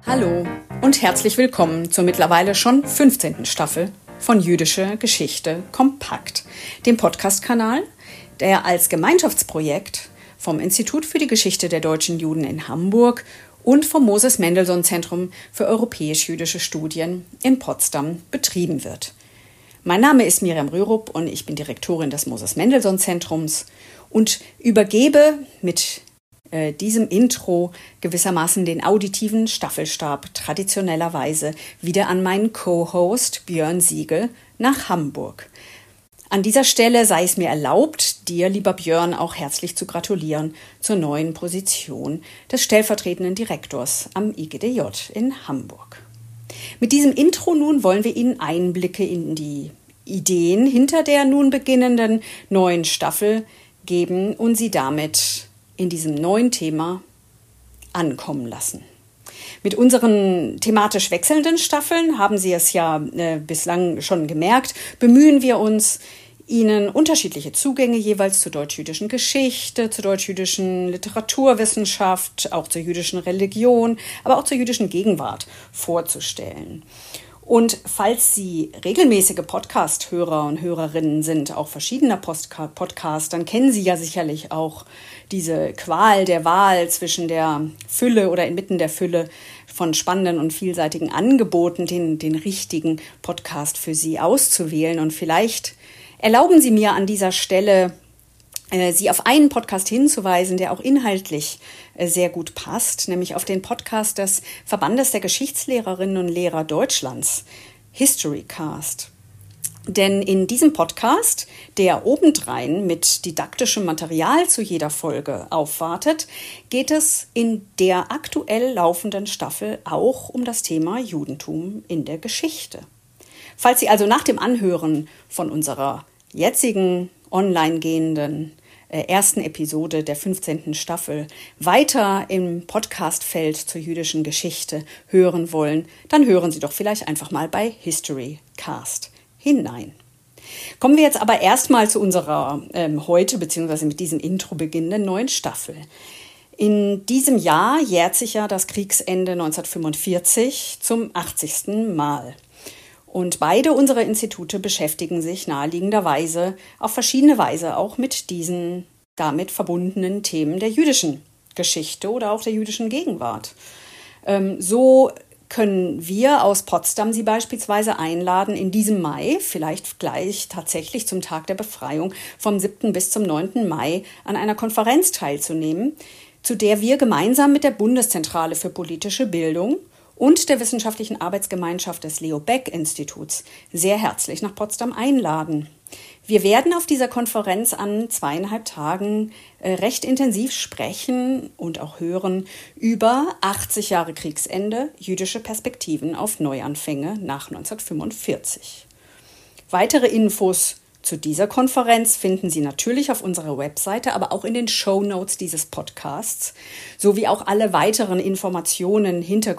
Hallo und herzlich willkommen zur mittlerweile schon 15. Staffel von Jüdische Geschichte kompakt, dem Podcast-Kanal, der als Gemeinschaftsprojekt vom Institut für die Geschichte der deutschen Juden in Hamburg und vom Moses-Mendelssohn-Zentrum für europäisch-jüdische Studien in Potsdam betrieben wird. Mein Name ist Miriam Rürup und ich bin Direktorin des Moses-Mendelssohn-Zentrums und übergebe mit diesem Intro gewissermaßen den auditiven Staffelstab traditionellerweise wieder an meinen Co-Host Björn Siegel nach Hamburg. An dieser Stelle sei es mir erlaubt, dir, lieber Björn, auch herzlich zu gratulieren zur neuen Position des stellvertretenden Direktors am IGDJ in Hamburg. Mit diesem Intro nun wollen wir Ihnen Einblicke in die Ideen hinter der nun beginnenden neuen Staffel geben und Sie damit in diesem neuen Thema ankommen lassen. Mit unseren thematisch wechselnden Staffeln, haben Sie es ja bislang schon gemerkt, bemühen wir uns, Ihnen unterschiedliche Zugänge jeweils zur deutsch-jüdischen Geschichte, zur deutsch-jüdischen Literaturwissenschaft, auch zur jüdischen Religion, aber auch zur jüdischen Gegenwart vorzustellen. Und falls Sie regelmäßige Podcast-Hörer und Hörerinnen sind, auch verschiedener Podcasts, dann kennen Sie ja sicherlich auch diese Qual der Wahl zwischen der Fülle oder inmitten der Fülle von spannenden und vielseitigen Angeboten, den richtigen Podcast für Sie auszuwählen. Und vielleicht erlauben Sie mir an dieser Stelle, Sie auf einen Podcast hinzuweisen, der auch inhaltlich sehr gut passt, nämlich auf den Podcast des Verbandes der Geschichtslehrerinnen und Lehrer Deutschlands, Historycast. Denn in diesem Podcast, der obendrein mit didaktischem Material zu jeder Folge aufwartet, geht es in der aktuell laufenden Staffel auch um das Thema Judentum in der Geschichte. Falls Sie also nach dem Anhören von unserer jetzigen online gehenden ersten Episode der 15. Staffel weiter im Podcastfeld zur jüdischen Geschichte hören wollen, dann hören Sie doch vielleicht einfach mal bei Historycast hinein. Kommen wir jetzt aber erstmal zu unserer heute bzw. mit diesem Intro beginnenden neuen Staffel. In diesem Jahr jährt sich ja das Kriegsende 1945 zum 80. Mal. Und beide unsere Institute beschäftigen sich naheliegenderweise auf verschiedene Weise auch mit diesen damit verbundenen Themen der jüdischen Geschichte oder auch der jüdischen Gegenwart. So können wir aus Potsdam Sie beispielsweise einladen, in diesem Mai, vielleicht gleich tatsächlich zum Tag der Befreiung, vom 7. bis zum 9. Mai an einer Konferenz teilzunehmen, zu der wir gemeinsam mit der Bundeszentrale für politische Bildung und der Wissenschaftlichen Arbeitsgemeinschaft des Leo Baeck Instituts sehr herzlich nach Potsdam einladen. Wir werden auf dieser Konferenz an 2,5 Tagen recht intensiv sprechen und auch hören über 80 Jahre Kriegsende, jüdische Perspektiven auf Neuanfänge nach 1945. Weitere Infos zu dieser Konferenz finden Sie natürlich auf unserer Webseite, aber auch in den Shownotes dieses Podcasts, sowie auch alle weiteren Informationen,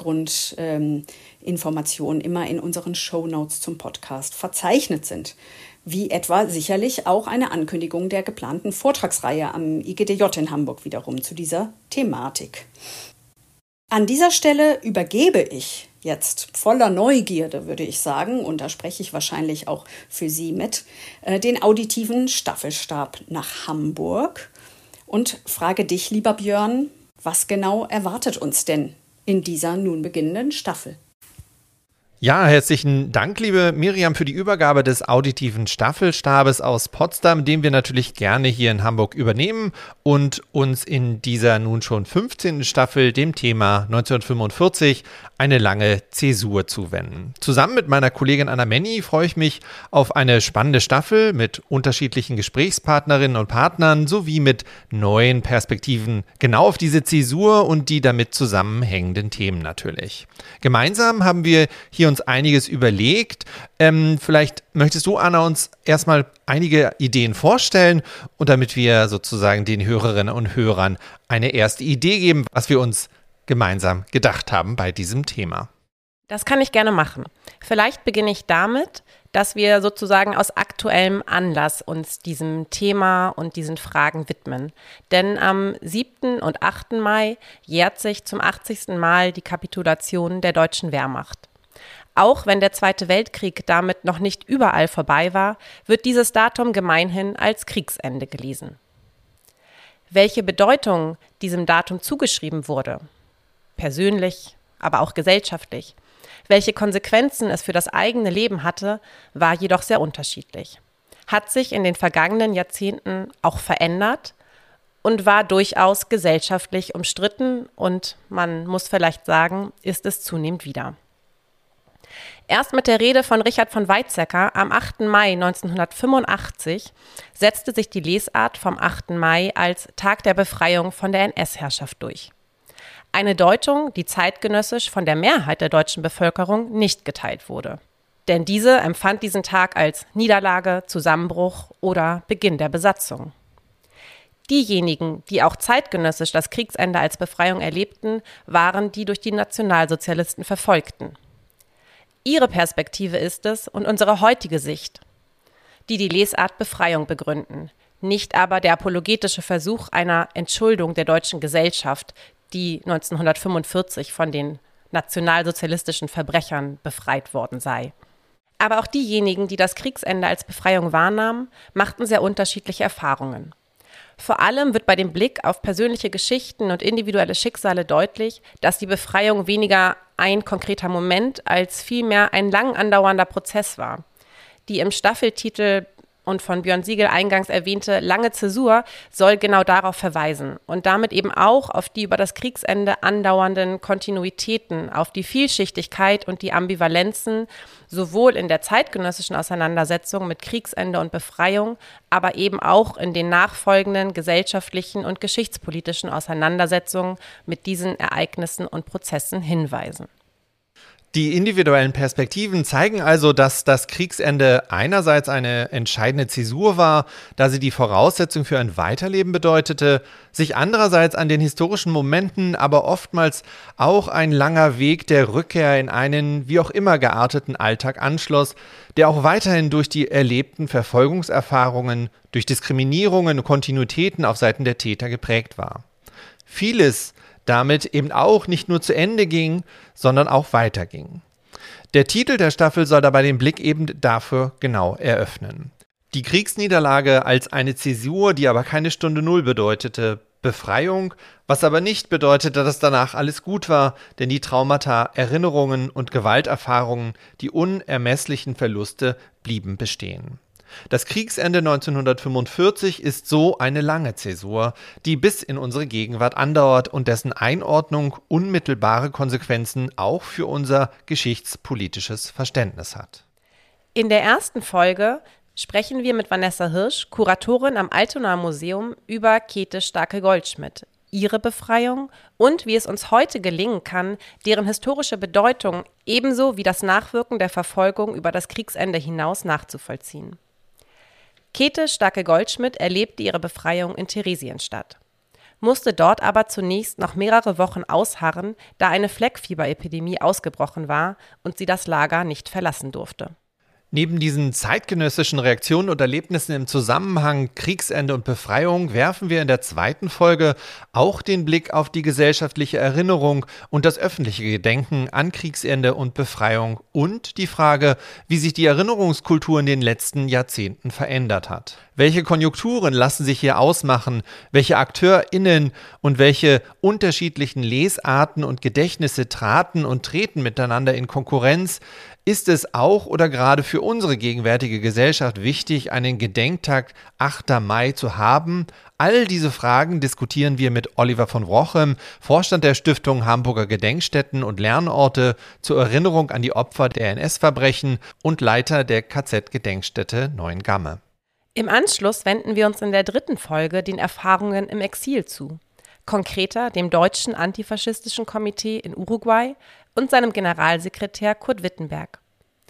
Hintergrundinformationen immer in unseren Shownotes zum Podcast verzeichnet sind, wie etwa sicherlich auch eine Ankündigung der geplanten Vortragsreihe am IGDJ in Hamburg wiederum zu dieser Thematik. An dieser Stelle übergebe ich jetzt voller Neugierde, würde ich sagen, und da spreche ich wahrscheinlich auch für Sie mit, den auditiven Staffelstab nach Hamburg und frage dich, lieber Björn, was genau erwartet uns denn in dieser nun beginnenden Staffel? Ja, herzlichen Dank, liebe Miriam, für die Übergabe des auditiven Staffelstabes aus Potsdam, den wir natürlich gerne hier in Hamburg übernehmen und uns in dieser nun schon 15. Staffel dem Thema 1945 eine lange Zäsur zuwenden. Zusammen mit meiner Kollegin Anna Menny freue ich mich auf eine spannende Staffel mit unterschiedlichen Gesprächspartnerinnen und Partnern sowie mit neuen Perspektiven genau auf diese Zäsur und die damit zusammenhängenden Themen natürlich. Gemeinsam haben wir hier uns einiges überlegt. Vielleicht möchtest du, Anna, uns erstmal einige Ideen vorstellen und damit wir sozusagen den Hörerinnen und Hörern eine erste Idee geben, was wir uns gemeinsam gedacht haben bei diesem Thema. Das kann ich gerne machen. Vielleicht beginne ich damit, dass wir sozusagen aus aktuellem Anlass uns diesem Thema und diesen Fragen widmen. Denn am 7. und 8. Mai jährt sich zum 80. Mal die Kapitulation der deutschen Wehrmacht. Auch wenn der Zweite Weltkrieg damit noch nicht überall vorbei war, wird dieses Datum gemeinhin als Kriegsende gelesen. Welche Bedeutung diesem Datum zugeschrieben wurde, persönlich, aber auch gesellschaftlich, welche Konsequenzen es für das eigene Leben hatte, war jedoch sehr unterschiedlich, hat sich in den vergangenen Jahrzehnten auch verändert und war durchaus gesellschaftlich umstritten und man muss vielleicht sagen, ist es zunehmend wieder. Erst mit der Rede von Richard von Weizsäcker am 8. Mai 1985 setzte sich die Lesart vom 8. Mai als Tag der Befreiung von der NS-Herrschaft durch. Eine Deutung, die zeitgenössisch von der Mehrheit der deutschen Bevölkerung nicht geteilt wurde. Denn diese empfand diesen Tag als Niederlage, Zusammenbruch oder Beginn der Besatzung. Diejenigen, die auch zeitgenössisch das Kriegsende als Befreiung erlebten, waren die durch die Nationalsozialisten Verfolgten. Ihre Perspektive ist es und unsere heutige Sicht, die die Lesart Befreiung begründen, nicht aber der apologetische Versuch einer Entschuldung der deutschen Gesellschaft, die 1945 von den nationalsozialistischen Verbrechern befreit worden sei. Aber auch diejenigen, die das Kriegsende als Befreiung wahrnahmen, machten sehr unterschiedliche Erfahrungen. Vor allem wird bei dem Blick auf persönliche Geschichten und individuelle Schicksale deutlich, dass die Befreiung weniger ein konkreter Moment als vielmehr ein lang andauernder Prozess war. Die im Staffeltitel und von Björn Siegel eingangs erwähnte lange Zäsur soll genau darauf verweisen und damit eben auch auf die über das Kriegsende andauernden Kontinuitäten, auf die Vielschichtigkeit und die Ambivalenzen sowohl in der zeitgenössischen Auseinandersetzung mit Kriegsende und Befreiung, aber eben auch in den nachfolgenden gesellschaftlichen und geschichtspolitischen Auseinandersetzungen mit diesen Ereignissen und Prozessen hinweisen. Die individuellen Perspektiven zeigen also, dass das Kriegsende einerseits eine entscheidende Zäsur war, da sie die Voraussetzung für ein Weiterleben bedeutete, sich andererseits an den historischen Momenten aber oftmals auch ein langer Weg der Rückkehr in einen wie auch immer gearteten Alltag anschloss, der auch weiterhin durch die erlebten Verfolgungserfahrungen, durch Diskriminierungen und Kontinuitäten auf Seiten der Täter geprägt war. Vieles damit eben auch nicht nur zu Ende ging, sondern auch weiterging. Der Titel der Staffel soll dabei den Blick eben dafür genau eröffnen. Die Kriegsniederlage als eine Zäsur, die aber keine Stunde Null bedeutete, Befreiung, was aber nicht bedeutete, dass danach alles gut war, denn die Traumata, Erinnerungen und Gewalterfahrungen, die unermesslichen Verluste blieben bestehen. Das Kriegsende 1945 ist so eine lange Zäsur, die bis in unsere Gegenwart andauert und dessen Einordnung unmittelbare Konsequenzen auch für unser geschichtspolitisches Verständnis hat. In der ersten Folge sprechen wir mit Vanessa Hirsch, Kuratorin am Altonaer Museum, über Käthe Starke-Goldschmidt, ihre Befreiung und wie es uns heute gelingen kann, deren historische Bedeutung ebenso wie das Nachwirken der Verfolgung über das Kriegsende hinaus nachzuvollziehen. Käthe Starke-Goldschmidt erlebte ihre Befreiung in Theresienstadt, musste dort aber zunächst noch mehrere Wochen ausharren, da eine Fleckfieberepidemie ausgebrochen war und sie das Lager nicht verlassen durfte. Neben diesen zeitgenössischen Reaktionen und Erlebnissen im Zusammenhang Kriegsende und Befreiung werfen wir in der zweiten Folge auch den Blick auf die gesellschaftliche Erinnerung und das öffentliche Gedenken an Kriegsende und Befreiung und die Frage, wie sich die Erinnerungskultur in den letzten Jahrzehnten verändert hat. Welche Konjunkturen lassen sich hier ausmachen, welche AkteurInnen und welche unterschiedlichen Lesarten und Gedächtnisse traten und treten miteinander in Konkurrenz? Ist es auch oder gerade für unsere gegenwärtige Gesellschaft wichtig, einen Gedenktag 8. Mai zu haben? All diese Fragen diskutieren wir mit Oliver von Wrochem, Vorstand der Stiftung Hamburger Gedenkstätten und Lernorte zur Erinnerung an die Opfer der NS-Verbrechen und Leiter der KZ-Gedenkstätte Neuengamme. Im Anschluss wenden wir uns in der dritten Folge den Erfahrungen im Exil zu. Konkreter dem Deutschen Antifaschistischen Komitee in Uruguay und seinem Generalsekretär Kurt Wittenberg.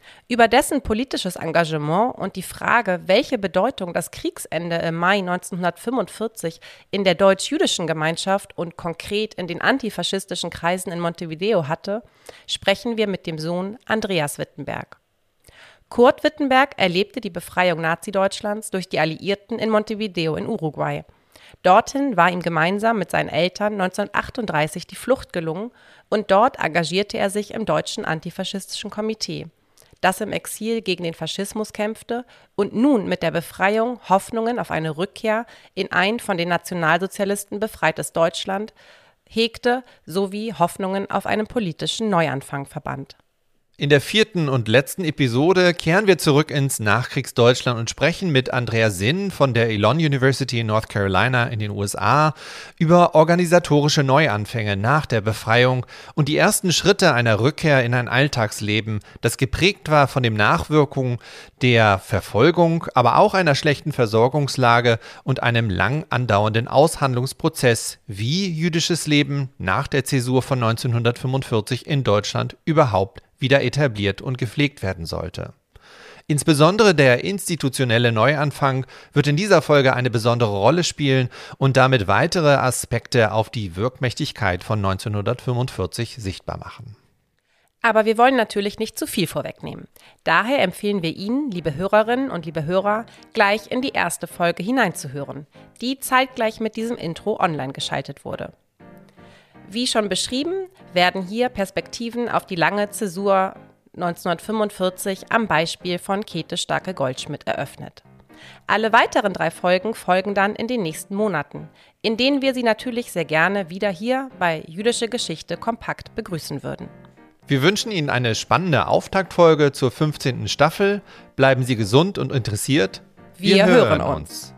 Über dessen politisches Engagement und die Frage, welche Bedeutung das Kriegsende im Mai 1945 in der deutsch-jüdischen Gemeinschaft und konkret in den antifaschistischen Kreisen in Montevideo hatte, sprechen wir mit dem Sohn Andreas Wittenberg. Kurt Wittenberg erlebte die Befreiung Nazi-Deutschlands durch die Alliierten in Montevideo in Uruguay. Dorthin war ihm gemeinsam mit seinen Eltern 1938 die Flucht gelungen und dort engagierte er sich im Deutschen Antifaschistischen Komitee, das im Exil gegen den Faschismus kämpfte und nun mit der Befreiung Hoffnungen auf eine Rückkehr in ein von den Nationalsozialisten befreites Deutschland hegte, sowie Hoffnungen auf einen politischen Neuanfang verband. In der 4. und letzten Episode kehren wir zurück ins Nachkriegsdeutschland und sprechen mit Andrea Sinn von der Elon University in North Carolina in den USA über organisatorische Neuanfänge nach der Befreiung und die ersten Schritte einer Rückkehr in ein Alltagsleben, das geprägt war von den Nachwirkungen der Verfolgung, aber auch einer schlechten Versorgungslage und einem lang andauernden Aushandlungsprozess, wie jüdisches Leben nach der Zäsur von 1945 in Deutschland überhaupt wieder etabliert und gepflegt werden sollte. Insbesondere der institutionelle Neuanfang wird in dieser Folge eine besondere Rolle spielen und damit weitere Aspekte auf die Wirkmächtigkeit von 1945 sichtbar machen. Aber wir wollen natürlich nicht zu viel vorwegnehmen. Daher empfehlen wir Ihnen, liebe Hörerinnen und liebe Hörer, gleich in die erste Folge hineinzuhören, die zeitgleich mit diesem Intro online geschaltet wurde. Wie schon beschrieben, werden hier Perspektiven auf die lange Zäsur 1945 am Beispiel von Käthe Starke-Goldschmidt eröffnet. Alle weiteren 3 Folgen folgen dann in den nächsten Monaten, in denen wir Sie natürlich sehr gerne wieder hier bei Jüdische Geschichte kompakt begrüßen würden. Wir wünschen Ihnen eine spannende Auftaktfolge zur 15. Staffel. Bleiben Sie gesund und interessiert. Wir hören uns.